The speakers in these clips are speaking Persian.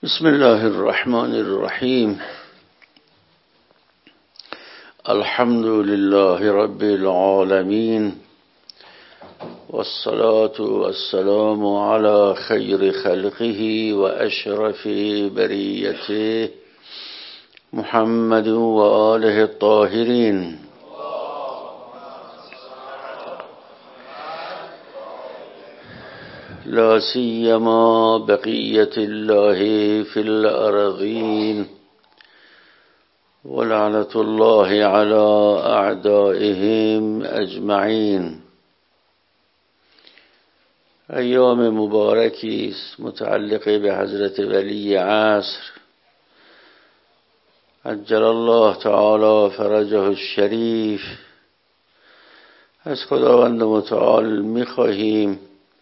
بسم الله الرحمن الرحیم. الحمد لله رب العالمین والصلاة والسلام على خیر خلقه و اشرف بریته محمد و آله الطاهرین. لا سیما بقیت الله فی الارضین ولعنة الله على اعدائهم اجمعین. ایام مبارکی است متعلق به حضرت ولی عصر عجل الله تعالی فرجه الشریف. از خداوند متعال می‌خواهیم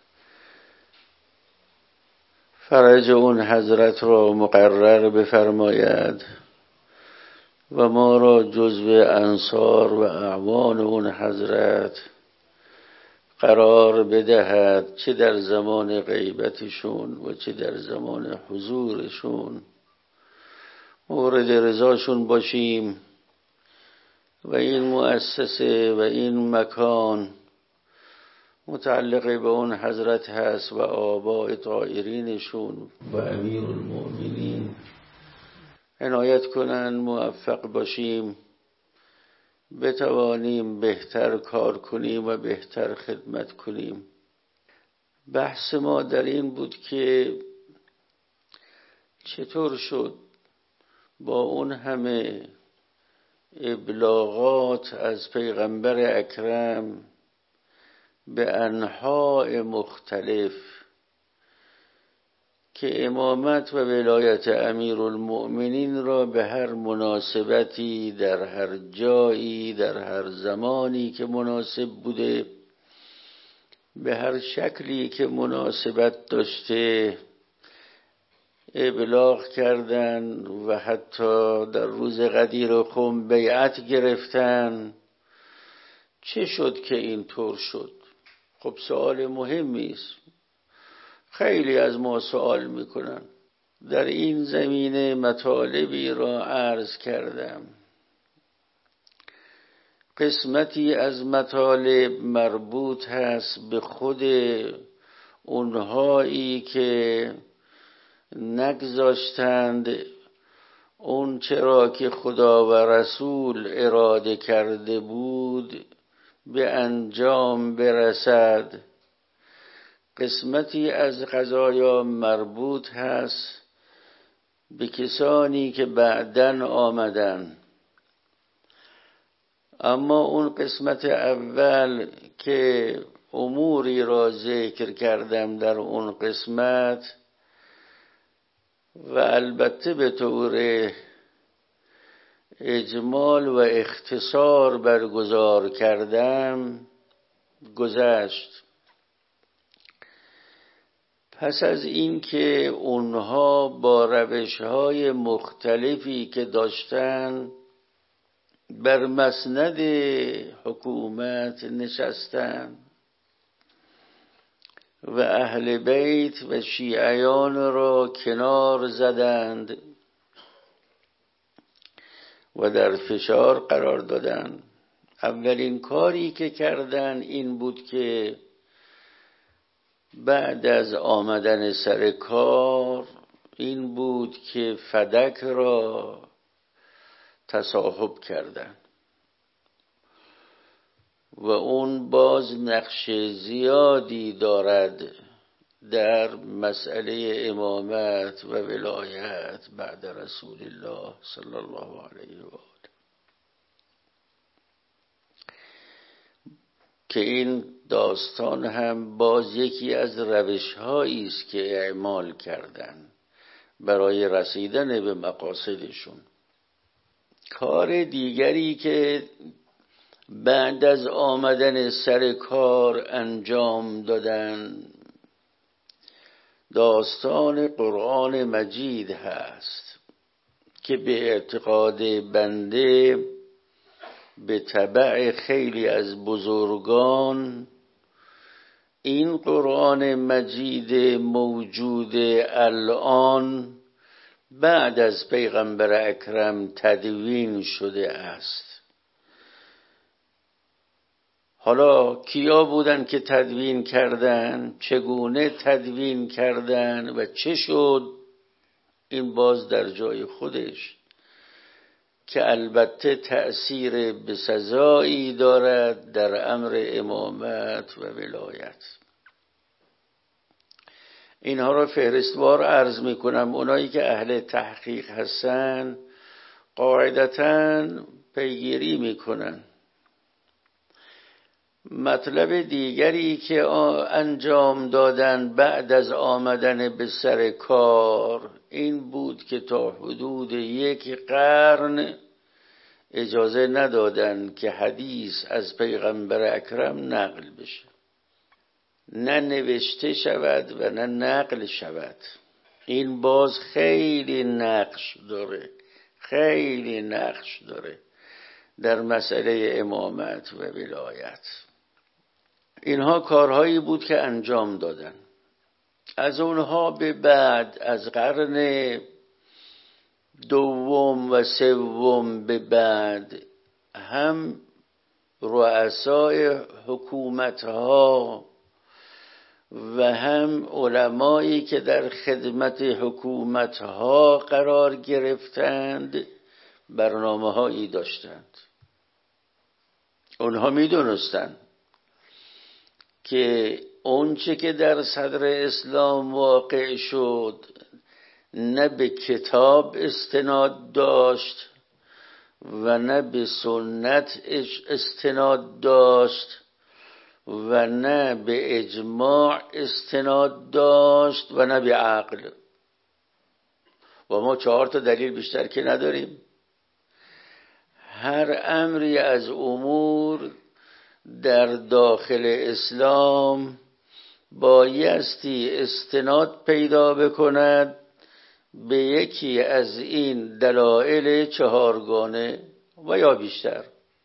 فرج اون حضرت را مقرر بفرماید و ما را جزو انصار و اعوان اون حضرت قرار بدهد، چه در زمان غیبتشون و چه در زمان حضورشون مورد رضاشون باشیم و این مؤسسه و این مکان متعلق به اون حضرت هست و آباء طاهرینشون و امیر المؤمنین عنایت کنن موفق باشیم، بتوانیم بهتر کار کنیم و بهتر خدمت کنیم. بحث ما در این بود که چطور شد با اون همه ابلاغات از پیغمبر اکرم به انحاء مختلف که امامت و ولایت امیرالمؤمنین را به هر مناسبتی در هر جایی در هر زمانی که مناسب بوده به هر شکلی که مناسبت داشته ابلاغ کردند و حتی در روز غدیر خم بیعت گرفتند. چه شد که این طور شد؟ خب سوال مهمی است. خیلی از ما سوال میکنن. در این زمینه مطالبی را عرض کردم. قسمتی از مطالب مربوط هست به خود اونهایی که نگذاشتند اون چرا که خدا و رسول اراده کرده بود به انجام برسد. قسمتی از قضایا مربوط هست به کسانی که بعداً آمدن. اما اون قسمت اول که اموری را ذکر کردم در اون قسمت و البته به طور اجمال و اختصار برگزار کردم گذشت. پس از این که اونها با روش‌های مختلفی که داشتن بر مسند حکومت نشستن و اهل بیت و شیعیان را کنار زدند و در فشار قرار دادن، اولین کاری که کردن این بود که بعد از آمدن سر کار این بود که فدک را تصاحب کردن و اون باز نقش زیادی دارد در مسئله امامت و ولایت بعد رسول الله صلی الله علیه و آله، که این داستان هم باز یکی از روش‌هایی است که اعمال کردن برای رسیدن به مقاصدشون. کار دیگری که بعد از آمدن سر کار انجام دادن داستان قرآن مجید هست که به اعتقاد بنده به تبع خیلی از بزرگان این قرآن مجید موجود الان بعد از پیغمبر اکرم تدوین شده است. حالا کیا بودن که تدوین کردن؟ چگونه تدوین کردن و چه شد؟ این باز در جای خودش که البته تأثیر بسزایی دارد در امر امامت و ولایت. اینها را فهرستوار عرض می کنم. اونایی که اهل تحقیق هستن قاعدتاً پیگیری می کنن. مطلب دیگری که انجام دادن بعد از آمدن به سر کار این بود که تا حدود 1 قرن اجازه ندادن که حدیث از پیغمبر اکرم نقل بشه، نه نوشته شود و نه نقل شود. این باز خیلی نقش داره در مسئله امامت و ولایت. اینها کارهایی بود که انجام دادن. از اونها به بعد از قرن 2 و 3 به بعد هم رؤسای حکومتها و هم علمایی که در خدمت حکومتها قرار گرفتند برنامه‌هایی داشتند. اونها می‌دونستند که اونچه که در صدر اسلام واقع شد نه به کتاب استناد داشت و نه به سنت استناد داشت و نه به اجماع استناد داشت و نه به عقل. و ما 4 دلیل بیشتر که نداریم. هر امری از امور در داخل اسلام بایستی استناد پیدا بکند به یکی از این دلایل 4 و یا بیشتر.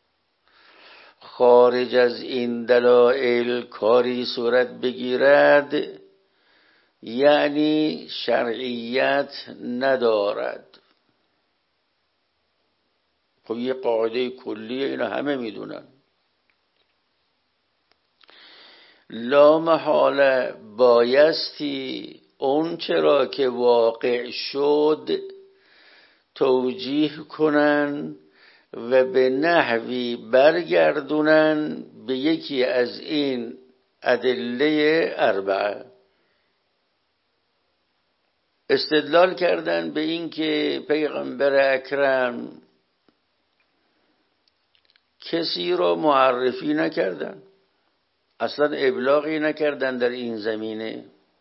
خارج از این دلایل کاری صورت بگیرد یعنی شرعیت ندارد. خب یه قاعده کلیه، اینا همه میدونن. لا محاله بایستی اون چرا که واقع شد توجیه کنن و به نحوی برگردونن به یکی از این ادله 4. استدلال کردن به این که پیغمبر اکرم کسی را معرفی نکردن، اصلا ابلاغی نکردن در این زمینه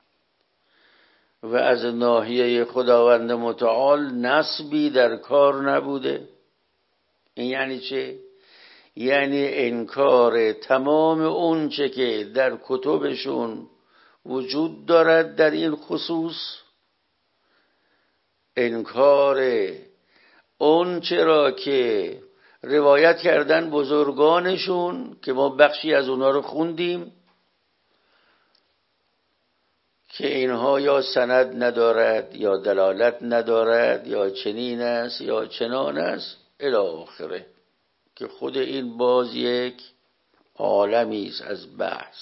و از ناحیه خداوند متعال نسبی در کار نبوده. این یعنی چه؟ یعنی انکار تمام اون چه که در کتبشون وجود دارد در این خصوص، انکار اون چرا که روایت کردن بزرگانشون که ما بخشی از اونا رو خوندیم که اینها یا سند ندارد یا دلالت ندارد یا چنین است یا چنان است الی آخره، که خود این باز یک عالمی است از بحث.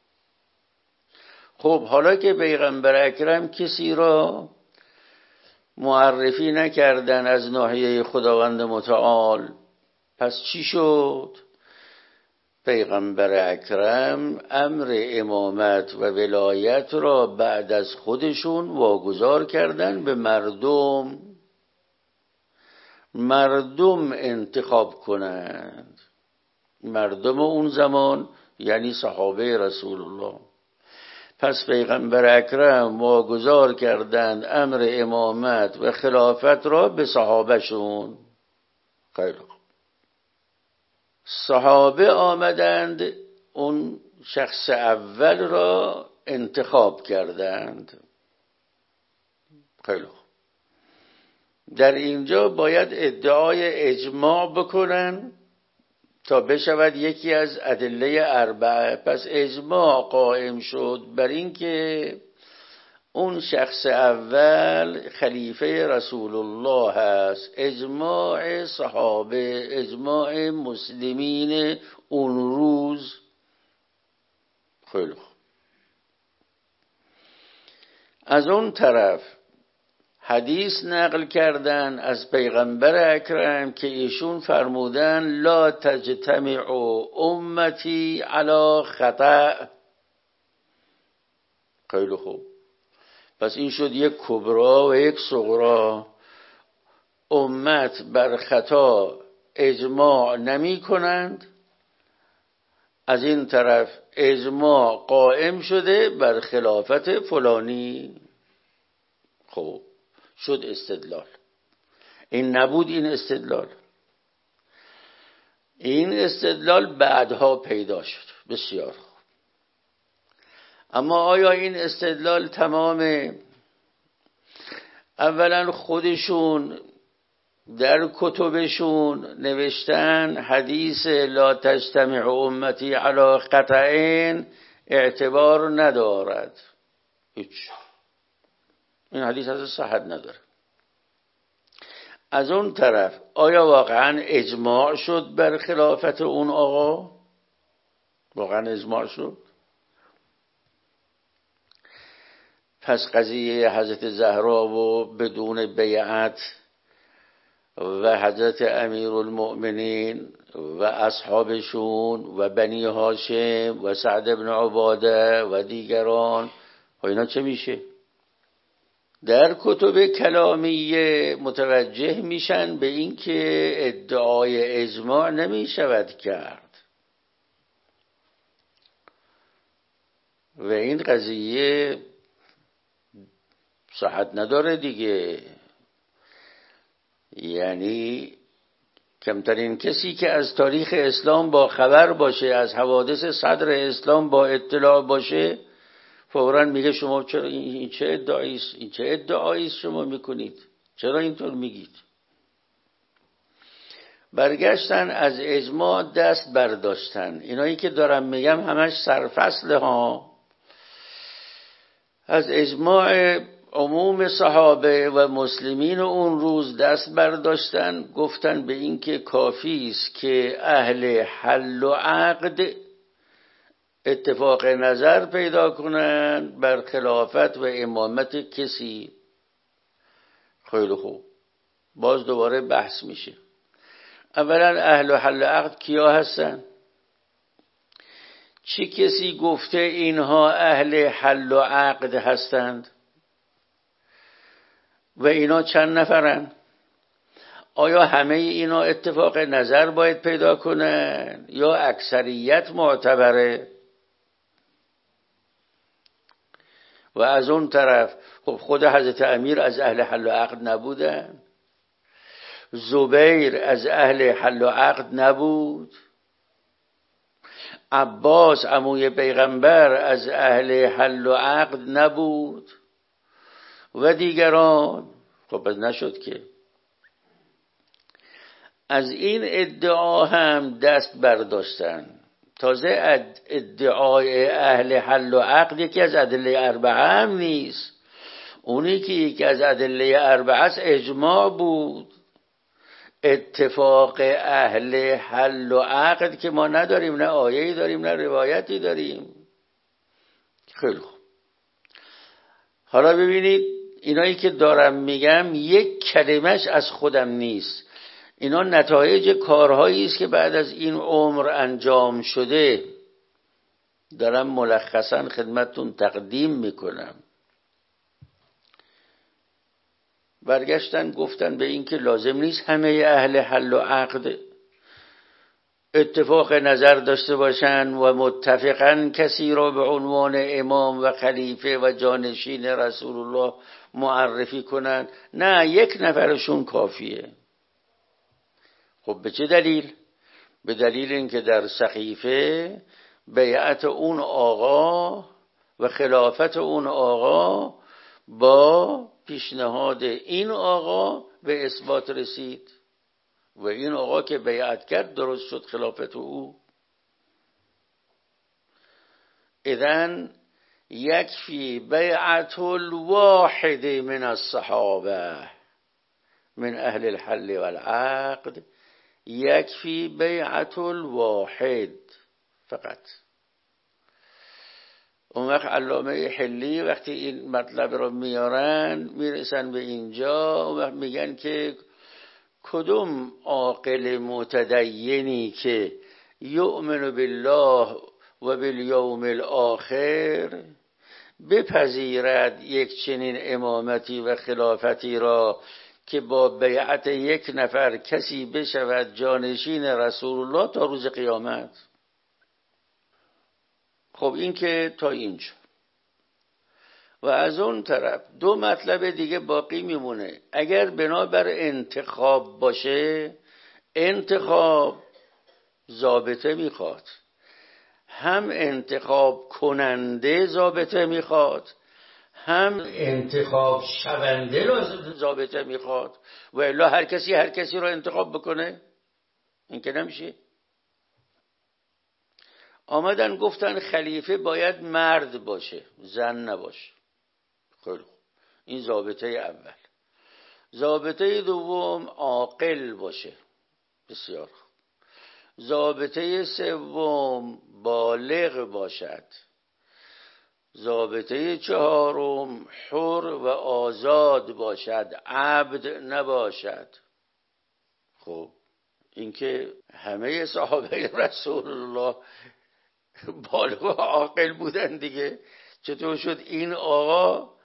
خب حالا که پیغمبر اکرم کسی را معرفی نکردن از ناحیه خداوند متعال، پس چی شد؟ پیغمبر اکرم امر امامت و ولایت را بعد از خودشون واگذار کردن به مردم انتخاب کنند. مردم اون زمان یعنی صحابه رسول الله. پس پیغمبر اکرم واگذار کردند امر امامت و خلافت را به صحابه شون. خیلی خوب. صحابه آمدند اون شخص اول را انتخاب کردند. خیلی خوب. در اینجا باید ادعای اجماع بکنن تا بشود یکی از ادله 4. پس اجماع قائم شد بر این که اون شخص اول خلیفه رسول الله هست، اجماع صحابه، اجماع مسلمین اون روز. خیلی خوب. از اون طرف حدیث نقل کردن از پیغمبر اکرم که ایشون فرمودن لا تجتمع امتی علی خطأ. خیلی خوب. پس این شد یک کبرا و یک صغرا. امت بر خطا اجماع نمی کنند، از این طرف اجماع قائم شده بر خلافت فلانی. خب شد استدلال. این نبود این استدلال. این استدلال بعدها پیدا شد. بسیار خوب. اما آیا این استدلال تمامه؟ اولا خودشون در کتبشون نوشتن حدیث لا تجتمع امتی علی خطأ اعتبار ندارد. هیچ. این حدیث از صحت نداره. از اون طرف آیا واقعا اجماع شد بر خلافت اون آقا؟ واقعا اجماع شد؟ پس قضیه حضرت زهرا و بدون بیعت و حضرت امیرالمؤمنین و اصحابشون و بنی هاشم و سعد بن عباده و دیگران و اینا چه میشه؟ در کتب کلامیه متوجه میشن به این که ادعای اجماع نمیشود کرد و این قضیه صحت نداره دیگه. یعنی کمترین کسی که از تاریخ اسلام با خبر باشه، از حوادث صدر اسلام با اطلاع باشه، فوراً میگه شما چرا این چه ادعایی است؟ این چه ادعایی است شما میکنید؟ چرا اینطور میگید؟ برگشتن از اجماع دست برداشتن. اینایی که دارم میگم همش سرفصله ها. از اجماع عموم صحابه و مسلمین اون روز دست برداشتن، گفتن به این که کافی است که اهل حل و عقد اتفاق نظر پیدا کنند بر خلافت و امامت کسی. خیلی خوب. باز دوباره بحث میشه. اولا اهل حل و عقد کیا هستن؟ چه کسی گفته اینها اهل حل و عقد هستند؟ و اینا چند نفرن؟ آیا همه اینا اتفاق نظر باید پیدا کنن یا اکثریت معتبره؟ و از اون طرف خب خود حضرت امیر از اهل حل و عقد نبودن؟ زبیر از اهل حل و عقد نبود؟ عباس عموی پیغمبر از اهل حل و عقد نبود؟ و دیگران؟ خب بس نشد که. از این ادعا هم دست برداشتن. تازه ادعای اهل حل و عقد یکی از ادله اربعه هم نیست. اونی که یکی از ادله اربعه است اجماع بود. اتفاق اهل حل و عقد که ما نداریم، نه آیه‌ای داریم نه روایتی داریم. خیلی خوب. حالا ببینید اینایی که دارم میگم یک کلمش از خودم نیست. اینا نتایج کارهایی است که بعد از این عمر انجام شده. دارم ملخصا خدمتتون تقدیم میکنم. برگشتن گفتن به این که لازم نیست همه اهل حل و عقد اتفاق نظر داشته باشن و متفقاً کسی را به عنوان امام و خلیفه و جانشین رسول الله معرفی کنن. نه، یک نفرشون کافیه. خب به چه دلیل؟ به دلیل اینکه در سقیفه بیعت اون آقا و خلافت اون آقا با پیشنهاد این آقا به اثبات رسید و این آقا که بیعت کرد درست شد خلافت او. اذن یکفی بیعت الواحد من الصحابه من اهل الحل والعقد، یکفی بیعت الواحد فقط. اون وقت علامه حلی وقتی این مطلب رو میارن میرسن به اینجا، اون وقت میگن که کدوم عاقل متدینی که یؤمن بالله و بالیوم الاخر بپذیرد یک چنین امامتی و خلافتی را که با بیعت یک نفر کسی بشود جانشین رسول الله تا روز قیامت. خب این که تا اینجا. و از اون طرف دو مطلب دیگه باقی میمونه. اگر بنابر انتخاب باشه، انتخاب ضابطه میخواد، هم انتخاب کننده ضابطه میخواد، هم انتخاب شونده ضابطه میخواد. و الا هر کسی رو انتخاب بکنه، این که نمیشه. آمدن گفتن خلیفه باید مرد باشه، زن نباشه. خیلی خوب، این ضابطه اول. ضابطه دوم عاقل باشه، بسیار خوب. ضابطه سوم بالغ باشد. ضابطه چهارم حر و آزاد باشد، عبد نباشد. خب این که همه صحابه رسول الله بالغ و عاقل بودن دیگه، چطور شد این آقا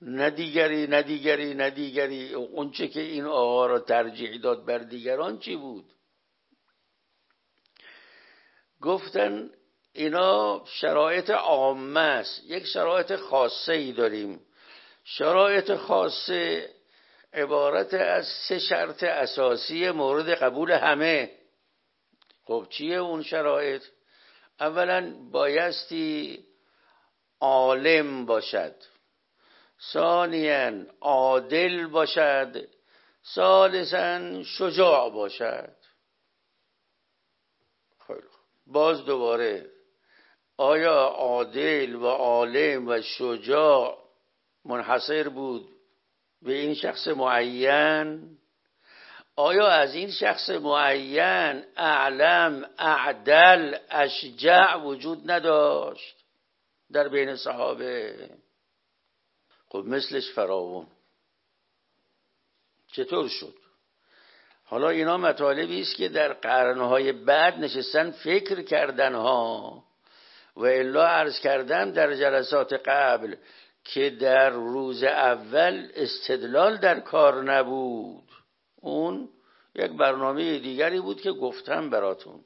ندیگری اون چه که این آقا را ترجیح داد بر دیگران چی بود؟ گفتن اینا شرایط عامه است، یک شرایط خاصه ای داریم. شرایط خاصه عبارت از 3 شرط اساسی مورد قبول همه. خب چیه اون شرایط؟ اولا بایستی عالم باشد، ثانیاً عادل باشد، ثالثاً شجاع باشد. خیلی باز دوباره، آیا عادل و عالم و شجاع منحصر بود به این شخص معین؟ آیا از این شخص معین اعلم، اعدل، اشجع وجود نداشت در بین صحابه؟ خب مثلش فراوون. چطور شد؟ حالا اینا مطالبی است که در قرنهای بعد نشستن فکر کردن ها. و الا عرض کردم در جلسات قبل که در روز اول استدلال در کار نبود، اون یک برنامه دیگری بود که گفتم براتون.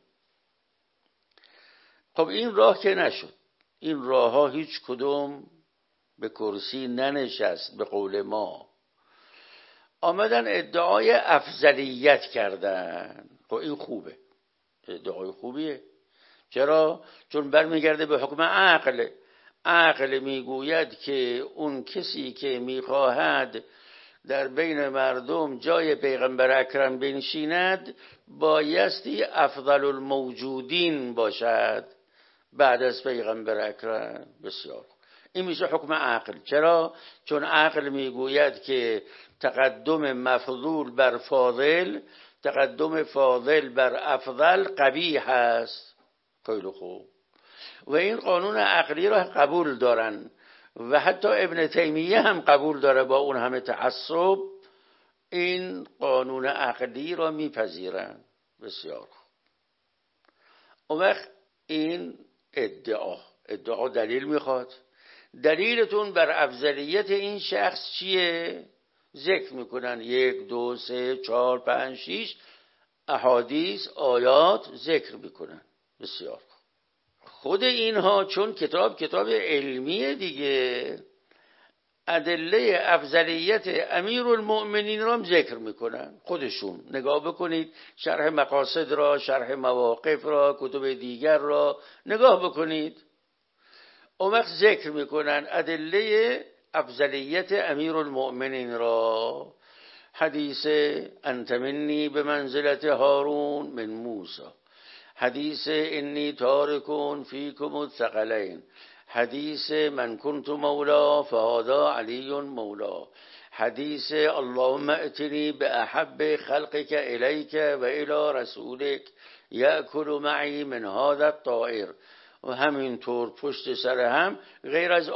خب این راه که نشد، این راه ها هیچ کدوم به کرسی ننشست. به قول ما آمدن ادعای افضلیت کردن. خب این خوبه، ادعای خوبیه. چرا؟ چون برمیگرده به حکم عقل. عقل میگوید که اون کسی که میخواهد در بین مردم جای پیغمبر اکرم بنشیند بایستی افضل الموجودین باشد بعد از پیغمبر اکرم. بسیار این میشه حکم عقل. چرا؟ چون عقل میگوید که تقدم مفضول بر فاضل، تقدم فاضل بر افضل قبیح است. خیلی خوب. و این قانون عقلی را قبول دارن و حتی ابن تیمیه هم قبول داره با اون همه تعصب این قانون عقلی را میپذیرن. بسیار خوب. اون وقت این ادعا دلیل میخواد. دلیلتون بر افضلیت این شخص چیه؟ ذکر میکنن 1 2 3 4 5 6 احادیث آیات ذکر میکنن. بسیار خود اینها چون کتاب علمیه دیگه، ادله افضلیت امیرالمؤمنین را ذکر میکنن. خودشون نگاه بکنید، شرح مقاصد را، شرح مواقف را، کتب دیگر را نگاه بکنید. اون وقت ذکر میکنن ادله افضلیت امیرالمؤمنین را. حدیث انت منی به منزلت هارون من موسی، حدیث انی تارکون فیکم الثقلین، حدیث من کنت مولا فهذا علی مولا، حدیث اللهم ائتنی باحب خلقك الیک و الی رسولک یأکل معی من هذا الطائر. و همینطور پشت سر هم غیر از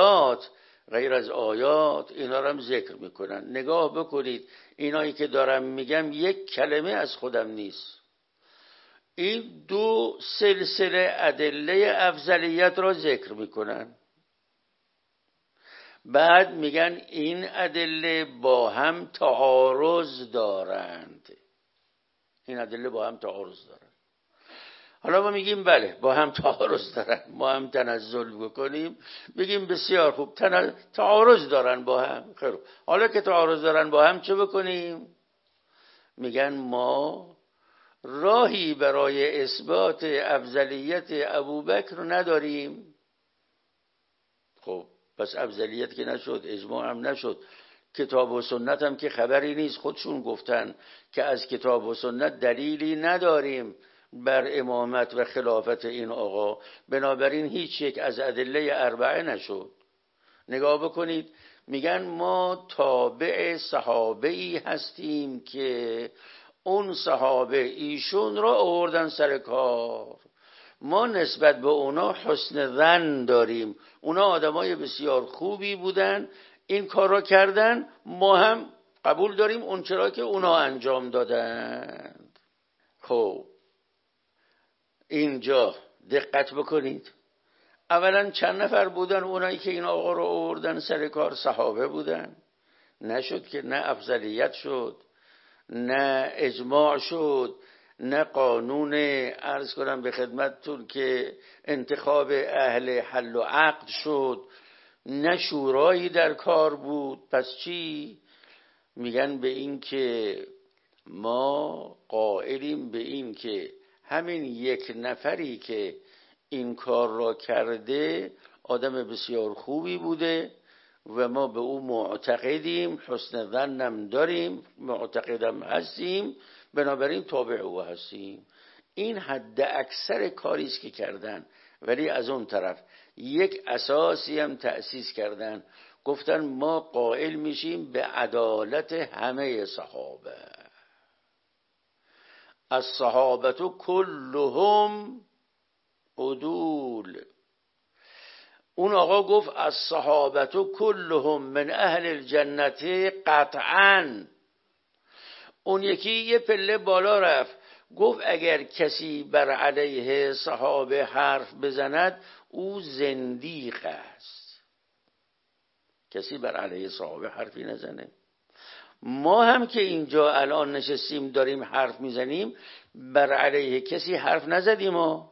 آیات اینا رو هم ذکر میکنن. نگاه بکنید، اینایی که دارم میگم یک کلمه از خودم نیست. این دو سلسله ادله افضلیت را ذکر میکنن. بعد میگن این ادله با هم تعارض دارند. حالا ما میگیم بله با هم تعارض دارن، ما هم تنزل بکنیم بگیم بسیار خوب تعارض دارن با هم. خیلی حالا که تعارض دارن با هم چه بکنیم؟ میگن ما راهی برای اثبات افضلیت ابوبکر نداریم. خب پس افضلیت که نشد، اجماع هم نشد، کتاب و سنت هم که خبری نیست. خودشون گفتن که از کتاب و سنت دلیلی نداریم بر امامت و خلافت این آقا، بنابراین هیچ یک از ادله اربعه نشد. نگاه بکنید، میگن ما تابع صحابه‌ای هستیم که اون صحابه ایشون را آوردن سر کار، ما نسبت به اونا حسن ظن داریم، اونا آدمای بسیار خوبی بودن، این کار را کردن، ما هم قبول داریم اون چرا که اونا انجام دادن. خب اینجا دقت بکنید، اولا چند نفر بودن اونایی که این آقا رو آوردن سر کار؟ صحابه بودن. نشد که نه افضلیت شد، نه اجماع شد، نه قانون عرض کنم به خدمتتون که انتخاب اهل حل و عقد شد، نه شورایی در کار بود. پس چی؟ میگن به این که ما قائلیم به این که همین یک نفری که این کار را کرده آدم بسیار خوبی بوده و ما به او معتقدیم، حسن ظنم داریم، معتقدم هستیم، بنابراین تابع او هستیم. این حد اکثر کاری است که کردن. ولی از اون طرف یک اساسی هم تأسیس کردن، گفتن ما قائل میشیم به عدالت همه صحابه. الصحابه کلهم عدول. اون آقا گفت الصحابه کلهم من اهل الجنه قطعا. اون یکی یه پله بالا رفت، گفت اگر کسی بر علیه صحابه حرف بزند او زندیق است. کسی بر علیه صحابه حرفی نزنه. ما هم که اینجا الان نشستیم داریم حرف میزنیم، بر علیه کسی حرف نزدیم.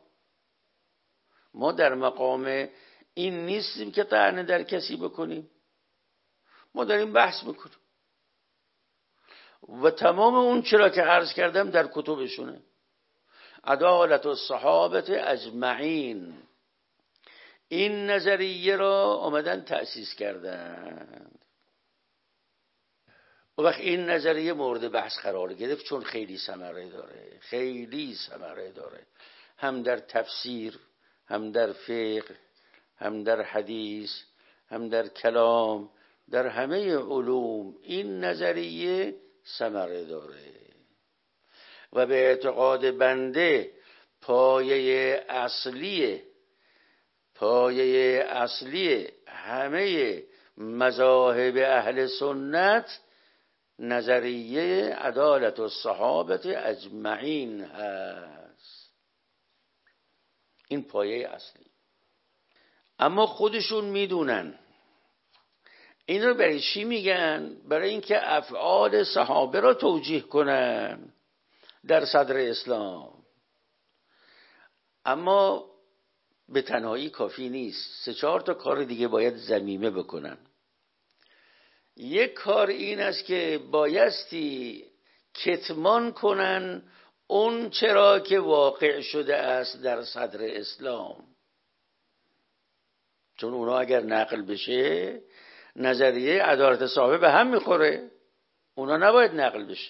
ما در مقام این نیستیم که طعنه در کسی بکنیم، ما داریم بحث میکنیم و تمام اون چرا که عرض کردم در کتبشونه. عدالت الصحابه اجمعین، این نظریه را آمدن تأسیس کردن. و وقت این نظریه مورد بحث قرار گرفت چون خیلی ثمره داره، هم در تفسیر، هم در فقه، هم در حدیث، هم در کلام، در همه علوم این نظریه ثمره داره. و به اعتقاد بنده پایه اصلی همه مذاهب اهل سنت نظریه عدالت الصحابه اجمعین هست. این پایه اصلی. اما خودشون میدونن. این رو برای چی میگن؟ برای اینکه افعال صحابه را توجیه کنن در صدر اسلام. اما به تنهایی کافی نیست، 3-4 تا کار دیگه باید ضمیمه بکنن. یک کار این است که بایستی کتمان کنن اون چرا که واقع شده است در صدر اسلام، چون اونا اگر نقل بشه نظریه عدالت صحابه به هم میخوره، اونا نباید نقل بشه.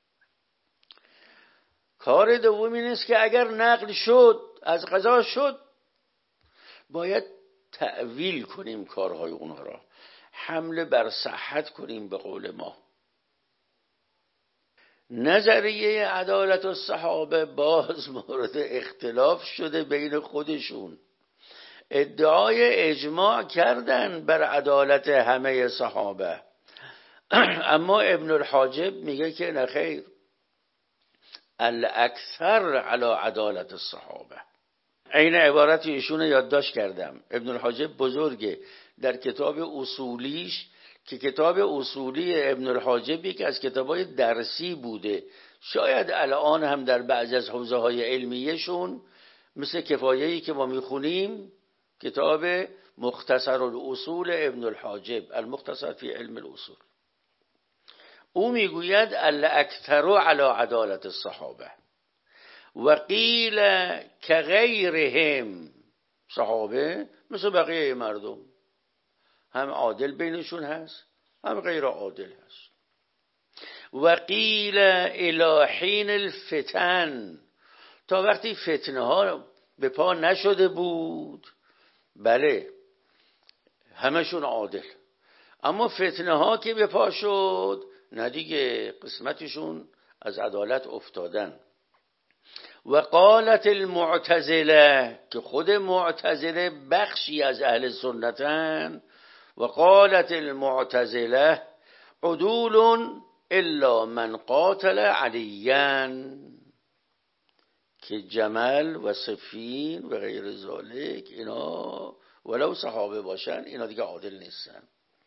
کار دوم این است که اگر نقل شد، از قضا شد، باید تأویل کنیم کارهای اونها را، حمله بر صحت کنیم به قول ما. نظریه عدالت الصحابه باز مورد اختلاف شده بین خودشون. ادعای اجماع کردن بر عدالت همه صحابه، اما ابن الحاجب میگه که نخیر، الاکثر علی عدالت الصحابه. این عبارت ایشون یادداشت کردم. ابن الحاجب بزرگه، در کتاب اصولیش که کتاب اصولی ابن الحاجبی که از کتابای درسی بوده، شاید الان هم در بعضی از حوزه های علمیهشون مثل کفایه‌ای که ما میخونیم، کتاب مختصر الاصول ابن الحاجب، المختصر فی علم الاصول، او میگوید الاکثر علی عدالت الصحابه و قیل که غیرهم، صحابه مثل بقیه مردم هم عادل بینشون هست هم غیر عادل هست. و قیل الی حین الفتن، تا وقتی فتنه ها به پا نشده بود، بله همشون عادل، اما فتنه ها که به پا شد نه دیگه، قسمتشون از عدالت افتادن. و قالت المعتزله، که خود معتزله بخشی از اهل سنتن، و قالت المعتزله عدول الا من قاتل علیان، که جمل و صفین و غیر ذالک اینا ولو صحابه باشن اینا دیگه عادل نیستن.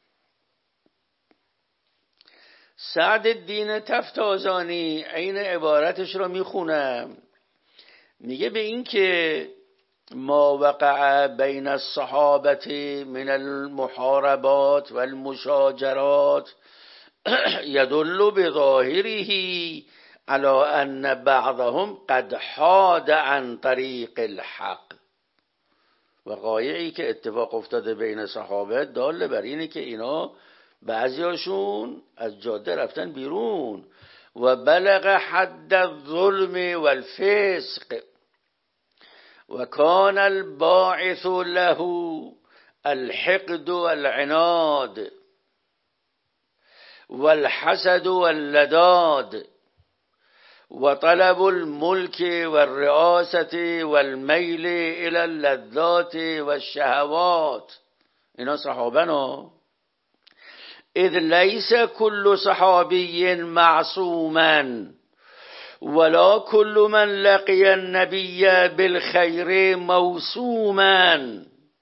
سعد الدین تفتازانی این عبارتش را میخونم، میگه به این که ما وقع بین الصحابه من المحاربات والمشاجرات يدل بظاهره على ان بعضهم قد حاد عن طریق الحق. وقایعی که اتفاق افتاده بین صحابه دال بر اینه که اینا بعضیاشون از جاده رفتن بیرون. و بلغ حد الظلم والفسق و کان الباعث له الحقد والعناد والحسد واللداد و طلب الملك والرئاسة والمیل الى اللذات والشهوات. اینا صحابنا. اذ ليس كل صحابي معصوما ولا كل من لقي النبي بالخير موسوما.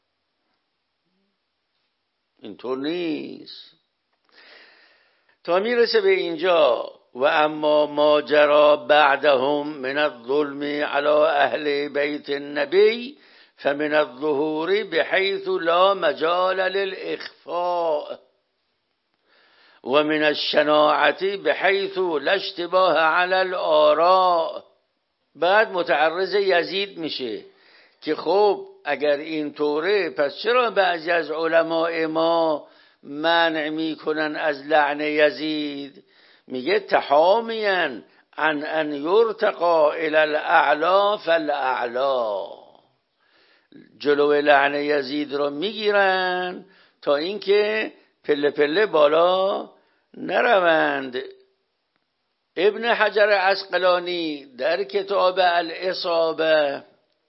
اینطور نیست. تا میرسه به اینجا و اما ما جرى بعدهم من الظلم على اهل بیت النبی فمن الظهور بحيث لا مجال للإخفاء و من الشناعة بحيث لا اشتباه على الآراء. بعد متعرض یزید میشه که خب اگر این طوره پس چرا بعضی از علماء ما منع میکنن از لعن یزید؟ میگه تحامیا عن ان یرتقا الى الاعلا فالاعلا، جلو لعن یزید رو میگیرن تا اینکه پله پله بالا نروند. ابن حجر عسقلانی در کتاب الاصابه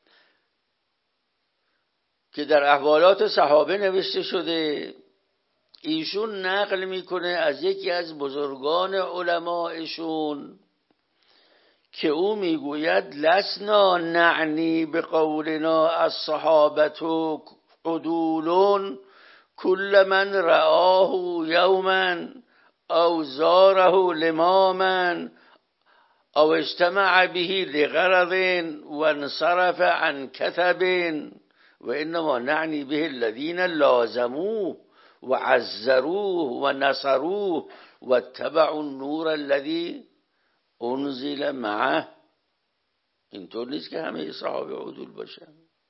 که در احوالات صحابه نوشته شده، ایشون نقل میکنه از یکی از بزرگان علمایشون که او میگوید لسنا نعنی بقولنا الصحابة عدول كل من رآه یوما او زاره لماما او اجتمع به لغرض وانصرف عن كتب وانما نعنی به الذين لازموه وعزروه ونصروه واتبعوا النور الذي انزل معه. اینطور نیست که همه صحابه عدول باشن.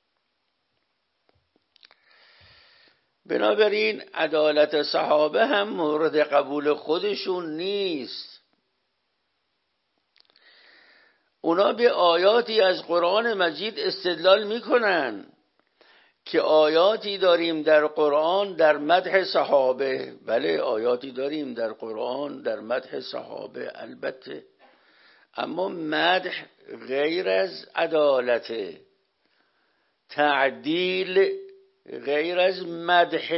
بنابراین عدالت صحابه هم مورد قبول خودشون نیست. اونا به آیاتی از قرآن مجید استدلال میکنن که آیاتی داریم در قرآن در مدح صحابه. بله آیاتی داریم در قرآن در مدح صحابه البته، اما مدح غیر از عدالت، تعدیل غیر از مدح.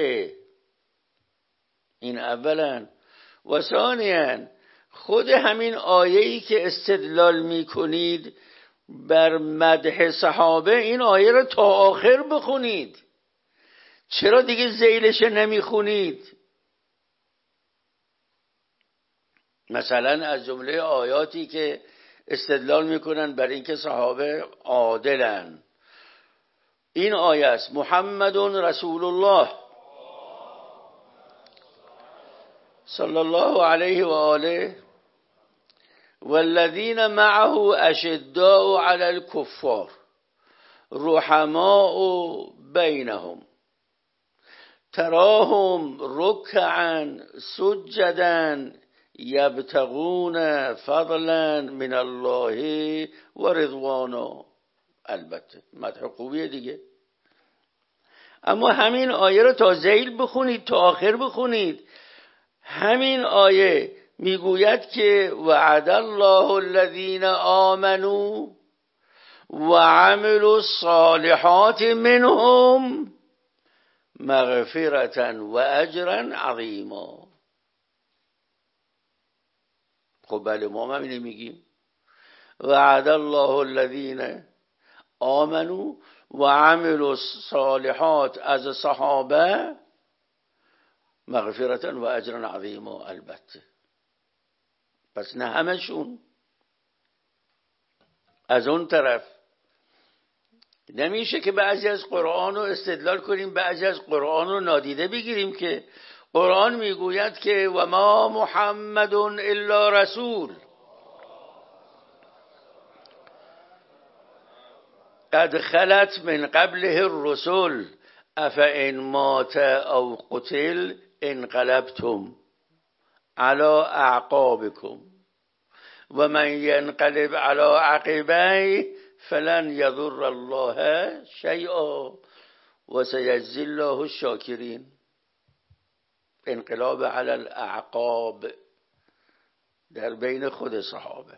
این اولا. و ثانیاً خود همین آیه‌ای که استدلال می‌کنید بر مدح صحابه، این آیه رو تا آخر بخونید. چرا دیگه ذیلش نمیخونید؟ مثلا از جمله آیاتی که استدلال میکنن بر اینکه صحابه عادلن این آیه است: محمد رسول الله صلی الله علیه و آله والذین معه اشداء علی الکفار رحماء بینهم تراهم رکعا سجدا یبتغون فضلا من الله و رضوانا. البته مدح خوبیه دیگه، اما همین آیه رو تا ذیل بخونید، تا آخر بخونید. همین آیه میگوید که وعد الله الذین آمنوا وعملوا الصالحات منهم مغفرة و اجرا عظیما. خب بله ما هم اینه میگیم وعد الله الذین آمنوا وعملوا الصالحات از صحابه مغفرة و اجرا عظیما. البته پس نه همشون. از اون طرف نمیشه که بعضی از قرآن رو استدلال کنیم، بعضی از قرآن رو نادیده بگیریم که قرآن میگوید که و ما محمد الا رسول قد خلت من قبله الرسل افئن مات او قتل انقلبتم على اعقابكم و من ینقلب على عقبیه فلن یضر الله شیئا و سیجزی الله الشاکرین. انقلاب علی الاعقاب در بین خود صحابه.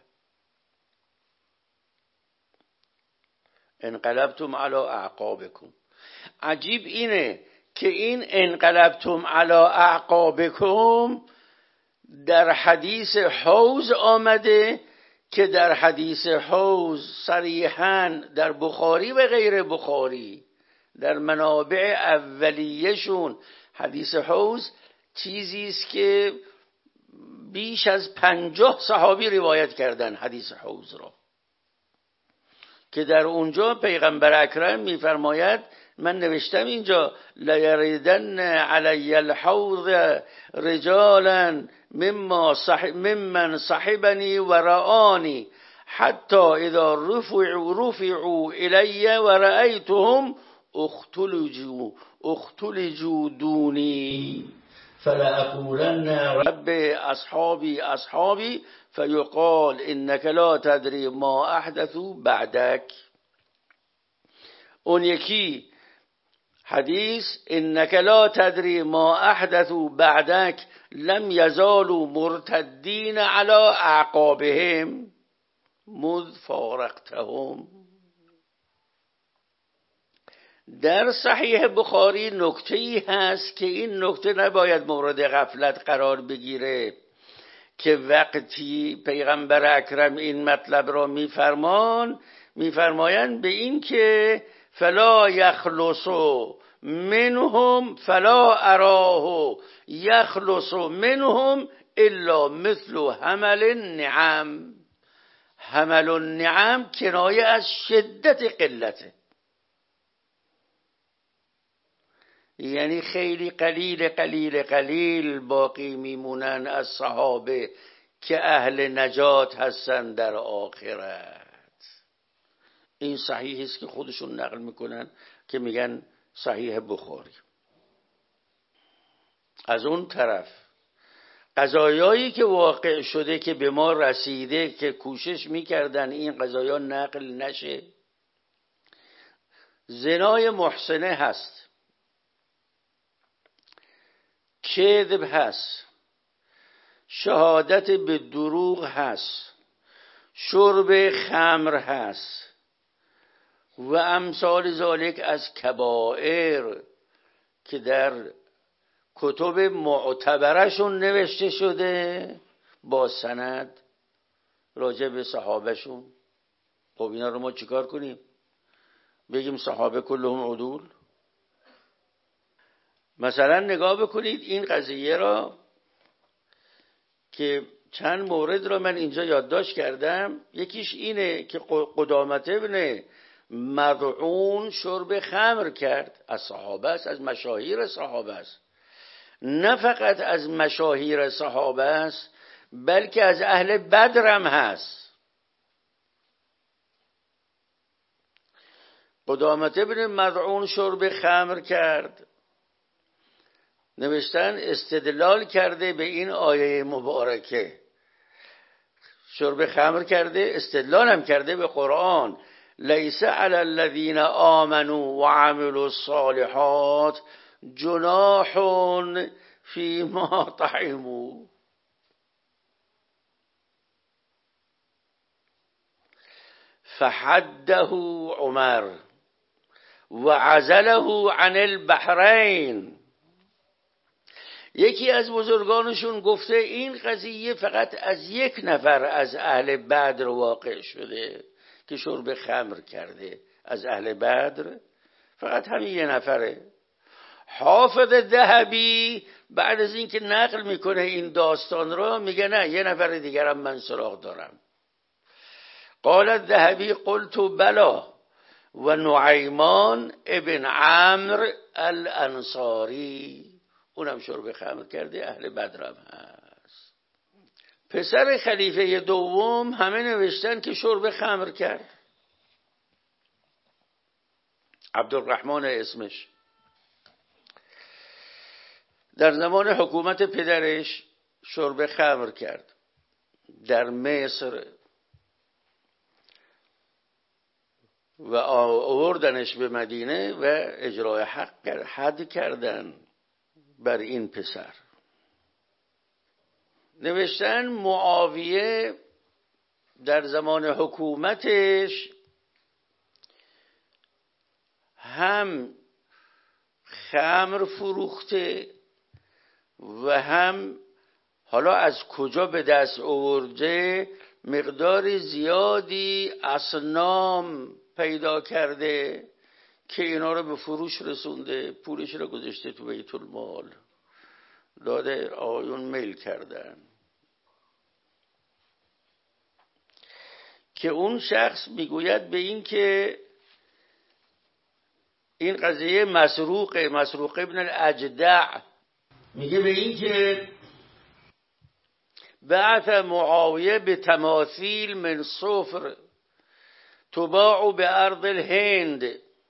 انقلبتم علی اعقابکم. عجیب اینه که این انقلبتم علی اعقابکم در حدیث حوض آمده که در حدیث حوض صریحاً در بخاری و غیر بخاری در منابع اولیه‌شون حدیث حوض چیزی است که بیش از 50 صحابی روایت کردن حدیث حوض را، که در اونجا پیغمبر اکرم میفرماید، من نوشتم اینجا لیردن علی الحوض رجالا ممن صحبنی و رآنی حتی اذا رفعوا الی و رأیتهم اختلجوا دونی فلأقولن رب اصحابی اصحابی فیقال انک لا تدری ما احدثوا بعدک. اون یکی حدیث انک لا تدری ما احدثوا بعدک لم یزالوا مرتدین علی اعقابهم مذ فارقتهم. در صحیح بخاری نکته‌ای هست که این نکته نباید مورد غفلت قرار بگیره، که وقتی پیغمبر اکرم این مطلب را میفرمایند به این که فلا یخلص منهم فلا اراه یخلص منهم الا مثل حمل النعم. حمل النعم کنایه از شدت قلته، یعنی خیلی قلیل باقی میمونن از صحابه که اهل نجات هستن در آخرت. این صحیح است که خودشون نقل میکنن که میگن صحیح بخاری. از اون طرف قضایایی که واقع شده که به ما رسیده که کوشش میکردن این قضایا نقل نشه، زنای محسنه هست، کذب هست، شهادت به دروغ هست، شرب خمر هست و امثال ذالک از کبائر که در کتب معتبرشون نوشته شده با سند راجع به صحابهشون. خب اینا رو ما چیکار کنیم؟ بگیم صحابه کلهم عدول؟ مثلا نگاه بکنید این قضیه را که چند مورد را من اینجا یادداشت کردم. یکیش اینه که قدامت ابن مدعون شرب خمر کرد، از صحابه است، از مشاهیر صحابه است. نه فقط از مشاهیر صحابه است بلکه از اهل بدر هم هست. قدامت ابن مدعون شرب خمر کرد، نوشتن استدلال کرده به این آیه مبارکه. شرب خمر کرده، استدلال هم کرده به قرآن. لیس علی الذین آمنوا و عملوا الصالحات جناح فیما طعموا. فحده عمر و عزله عن البحرین. یکی از بزرگانشون گفته این قضیه فقط از یک نفر از اهل بدر واقع شده که شرب خمر کرده، از اهل بدر فقط همین یه نفره. حافظ ذهبی بعد از اینکه نقل میکنه این داستان را میگه نه، یه نفر دیگرم من سراغ دارم. قال الذهبی قلت بلا و نعیمان ابن عمرو الانصاری، اونم شرب خمر کرده، اهل بدرم هست. پسر خلیفه دوم همه نوشتن که شرب خمر کرد، عبدالرحمن اسمش. در زمان حکومت پدرش شرب خمر کرد در مصر و آوردنش به مدینه و اجرای حد کردن بر این پسر. نوشتن معاویه در زمان حکومتش هم خمر فروخته و هم حالا از کجا به دست آورده مقدار زیادی اصنام پیدا کرده که اینا رو به فروش رسونده، پولش رو گذاشته تو بیت المال، داده آقایون میل کردن. که اون شخص میگوید به این که این قضیه مسروق ابن الاجدع میگه به این که بعث معاویه به تماثیل من صفر تباع به ارض الهند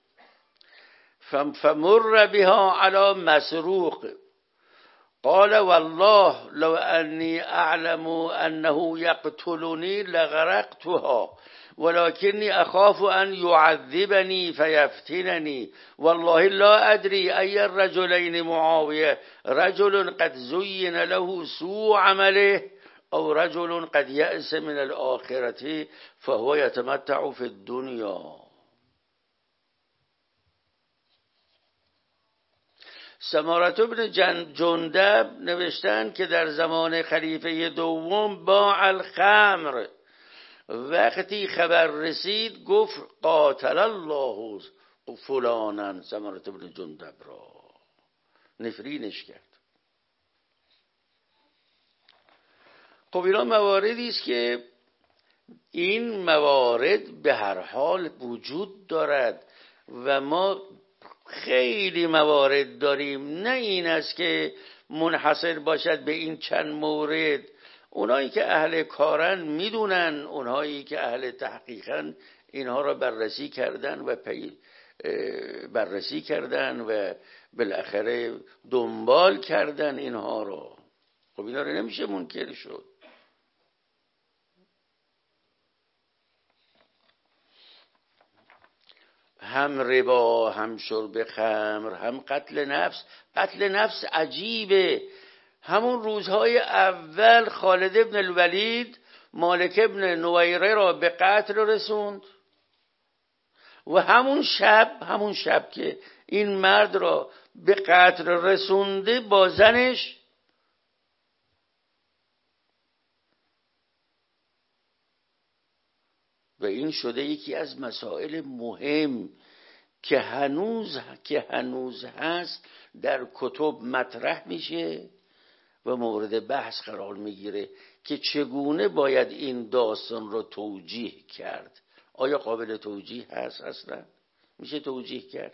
فمر بها على مسروق قال والله لو أني أعلم أنه يقتلني لغرقتها ولكني أخاف أن يعذبني فيفتنني والله لا أدري أي الرجلين معاوية رجل قد زين له سوء عمله أو رجل قد يأس من الآخرة فهو يتمتع في الدنيا. سمارة بن جندب نوشتن که در زمان خلیفه دوم باع الخمر، وقتی خبر رسید گفت قاتل الله فلانا، سمارة بن جندب را نفرینش کرد. خب اینا مواردی است که این موارد به هر حال وجود دارد و ما خیلی موارد داریم، نه این است که منحصر باشد به این چند مورد. اونایی که اهل کارن میدونن، اونایی که اهل تحقیقن اینها را بررسی کردن و بالاخره دنبال کردن اینها رو. خب اینا رو نمیشه منکر شد. هم ربا، هم شرب خمر، هم قتل نفس. قتل نفس عجیبه. همون روزهای اول خالد ابن الولید مالک ابن نویره را به قتل رسوند و همون شب که این مرد را به قتل رسونده با زنش و این شده یکی از مسائل مهم که هنوز هست در کتب مطرح میشه و مورد بحث قرار میگیره که چگونه باید این داستان رو توجیه کرد. آیا قابل توجیه هست؟ اصلا میشه توجیه کرد؟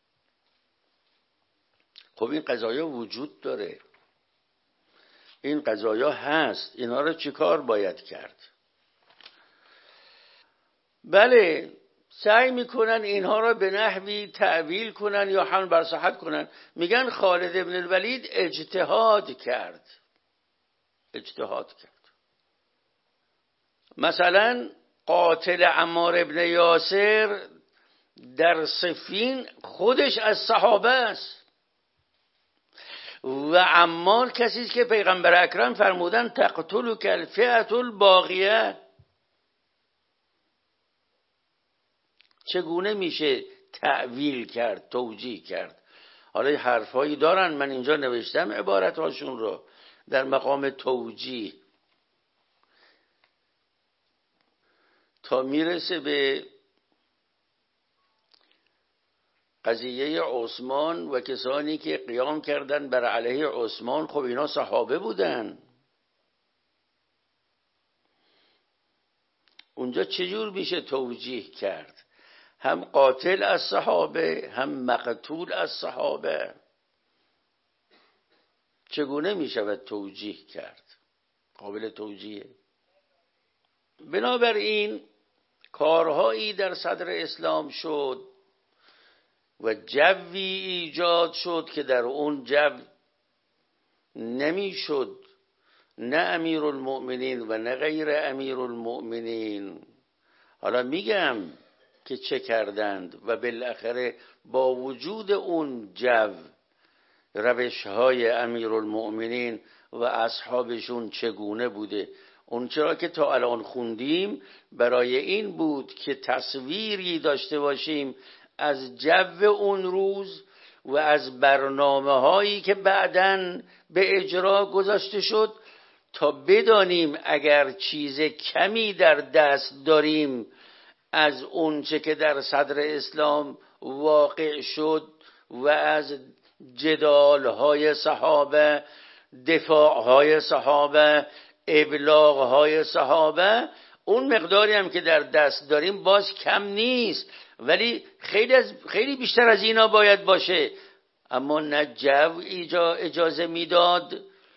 خب این قضایا وجود داره، این قضایا هست، اینا رو چیکار باید کرد؟ بله، سعی میکنن اینها را به نحوی تعویل کنن یا حمل بر صحت کنن. میگن خالد ابن الولید اجتهاد کرد. مثلا قاتل عمار ابن یاسر در صفین خودش از صحابه است و عمار کسی است که پیغمبر اکرم فرمودن تقتلک الفئة الباغیه. چگونه میشه تعویل کرد، توجیه کرد؟ حالا حرفایی دارن، من اینجا نوشتم عبارتهاشون رو در مقام توجیه تا میرسه به قضیه عثمان و کسانی که قیام کردن بر علیه عثمان. خب اینا صحابه بودن. اونجا چجور میشه توجیه کرد؟ هم قاتل از صحابه، هم مقتول از صحابه. چگونه میشود توجیه کرد؟ قابل توجیه. بنابراین کارهایی در صدر اسلام شد و جوی ایجاد شد که در اون جو نمیشد نه امیرالمؤمنین و نه غیر امیرالمؤمنین. حالا میگم که چه کردند و بالاخره با وجود اون جو روش‌های امیرالمؤمنین و اصحابشون چگونه بوده. اون چرا که تا الان خوندیم برای این بود که تصویری داشته باشیم از جو اون روز و از برنامه‌هایی که بعداً به اجرا گذاشته شد تا بدانیم اگر چیز کمی در دست داریم از اونچه که در صدر اسلام واقع شد و از جدال‌های صحابه، دفاع‌های صحابه، ابلاغ‌های صحابه، اون مقداری هم که در دست داریم باز کم نیست، ولی خیلی بیشتر از اینا باید باشه. اما نه جو اجازه میداد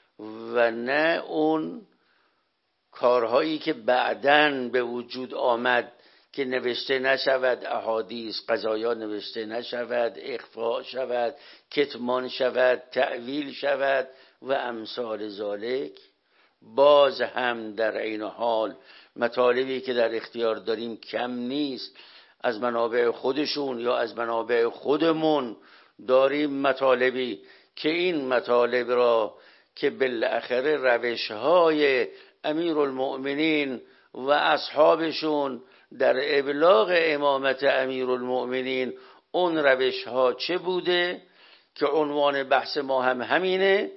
و نه اون کارهایی که بعداً به وجود آمد که نوشته نشود احادیث، قضایا نوشته نشود، اخفاء شود، کتمان شود، تعویل شود و امثال ذالک. باز هم در این حال مطالبی که در اختیار داریم کم نیست. از منابع خودشون یا از منابع خودمون داریم مطالبی که این مطالب را که بالاخره روش‌های امیرالمؤمنین و اصحابشون در ابلاغ امامت امیرالمؤمنین اون روش‌ها چه بوده که عنوان بحث ما هم همینه.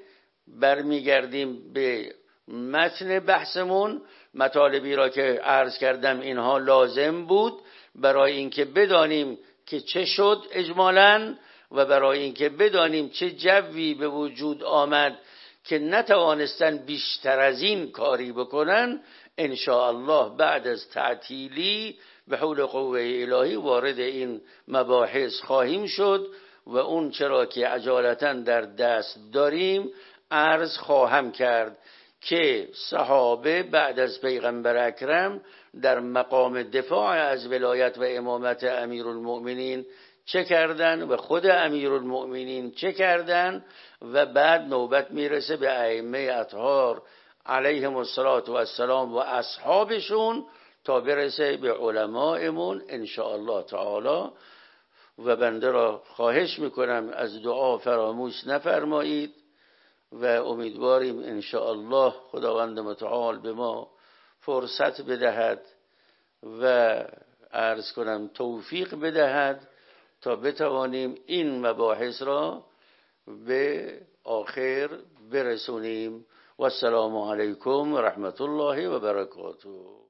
برمیگردیم به متن بحثمون. مطالبی را که عرض کردم اینها لازم بود برای اینکه بدانیم که چه شد اجمالاً و برای اینکه بدانیم چه جوی به وجود آمد که نتوانستن بیشتر از این کاری بکنن. ان شاء الله بعد از تعطیلی به حول قوه الهی وارد این مباحث خواهیم شد و اون چرا که عجالتاً در دست داریم عرض خواهم کرد که صحابه بعد از پیغمبر اکرم در مقام دفاع از ولایت و امامت امیرالمؤمنین چه کردن و خود امیرالمؤمنین چه کردن و بعد نوبت میرسه به ائمه اطهار علیهم السلام و اصحابشون تا برسه به علمایمون ان شاء الله تعالی. و بنده را خواهش میکنم از دعا فراموش نفرمایید و امیدواریم ان شاء الله خداوند متعال به ما فرصت بدهد و عرض کنم توفیق بدهد تا بتوانیم این مباحث را به آخر برسونیم. و السلام علیکم و رحمت الله و برکاته.